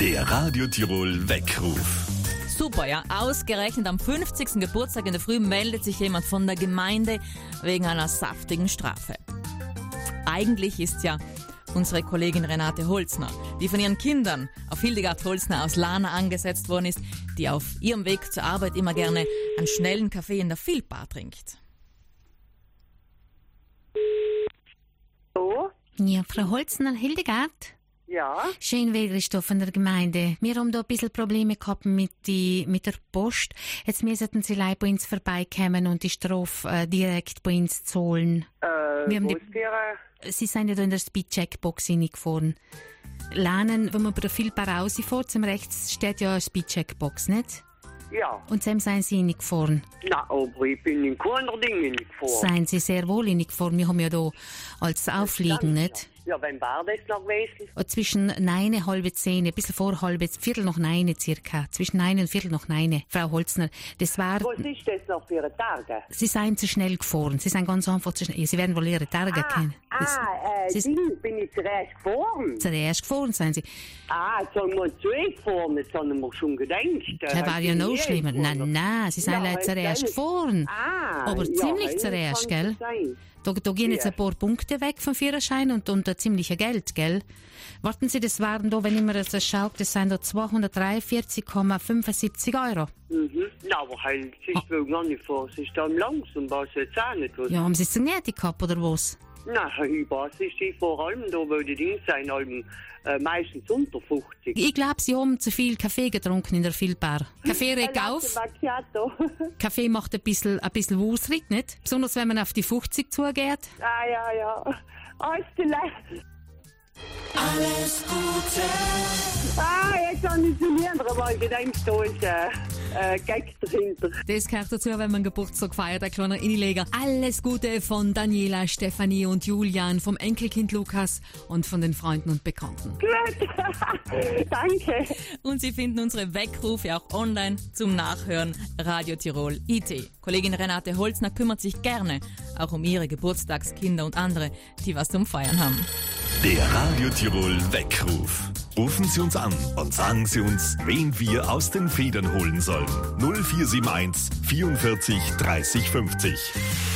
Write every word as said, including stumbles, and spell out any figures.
Der Radio Tirol Weckruf. Super, ja. Ausgerechnet am fünfzigsten Geburtstag in der Früh meldet sich jemand von der Gemeinde wegen einer saftigen Strafe. Eigentlich ist ja unsere Kollegin Renate Holzner, die von ihren Kindern auf Hildegard Holzner aus Lana angesetzt worden ist, die auf ihrem Weg zur Arbeit immer gerne einen schnellen Kaffee in der Filbar trinkt. So? Ja, Frau Holzner, Hildegard? Ja? Schön Wegrist von der Gemeinde. Wir haben da ein bisschen Probleme gehabt mit, die, mit der Post. Jetzt müssten Sie leider bei uns vorbeikommen und die Strafe äh, direkt bei uns zahlen. Äh, Wir haben wo die- ist Ihre? Sie sind ja da in der Speedcheck-Box reingefahren. Lernen, wenn man bei der Filbar rausfährt, zum rechts steht ja eine Speedcheck-Box, nicht? Ja. Und dem sind Sie reingefahren. Na, aber ich bin in keiner Dinge nicht vor. Seien Sie sehr wohl reingefahren. Wir haben ja da als Aufliegen, nicht? Ja, wann war das noch gewesen? Und zwischen neun, halb zehn, ein bisschen vor halb, viertel nach neun circa. Zwischen neun und viertel nach neun, Frau Holzner. Das war, Was ist das noch für eine Tage? Sie seien zu schnell gefahren. Sie sind ganz einfach zu schnell. Sie werden wohl Ihre Tage kennen. Das- Ah, äh, Sie Ding, bin ich zuerst gefahren? Zuerst gefahren, seien Sie. Ah, jetzt haben wir zuerst gefahren, jetzt haben wir schon gedacht. äh, Das war ja ich noch bin schlimmer. nie Nein, nein, Sie sind Ja, leider zuerst ehrlich. gefahren. Ah, Aber ja, ziemlich das zuerst, kann gell? sein. Da, da gehen jetzt Ja. ein paar Punkte weg vom Führerschein und, und ein ziemliches Geld, gell? Warten Sie, das waren da, wenn ich mir das schaue, das sind da zweihundertdreiundvierzig Komma fünfundsiebzig Euro. Mhm. Na, aber halt, es ist wohl gar nicht vor, es ist dann langsam, was jetzt auch nicht was. Ja, haben Sie es nicht gehabt, oder was? Na, ich weiß, es ist vor allem, da wo die Dinge sein, allem, äh, meistens unter fünfzig. Ich glaube, Sie haben zu viel Kaffee getrunken in der Filbar. Kaffee regt Latte auf, Macchiato. Kaffee macht ein bisschen, ein bisschen wusrig, nicht? Besonders wenn man auf die fünfzig zugeht. Ah, ja, ja. Alles klar. Alles Gute. Ah, jetzt habe ich zu mir mal gedacht, da ist äh, äh, Gag dahinter. Das gehört dazu, wenn man Geburtstag feiert, ein kleiner Innileger. Alles Gute von Daniela, Stefanie und Julian, vom Enkelkind Lukas und von den Freunden und Bekannten. Gut. Danke. Und Sie finden unsere Weckrufe auch online zum Nachhören. Radio Tirol I T. Kollegin Renate Holzner kümmert sich gerne auch um Ihre Geburtstagskinder und andere, die was zum Feiern haben. Der Radio Tirol Weckruf. Rufen Sie uns an und sagen Sie uns, wen wir aus den Federn holen sollen. null vier sieben eins vierundvierzig dreißig fünfzig.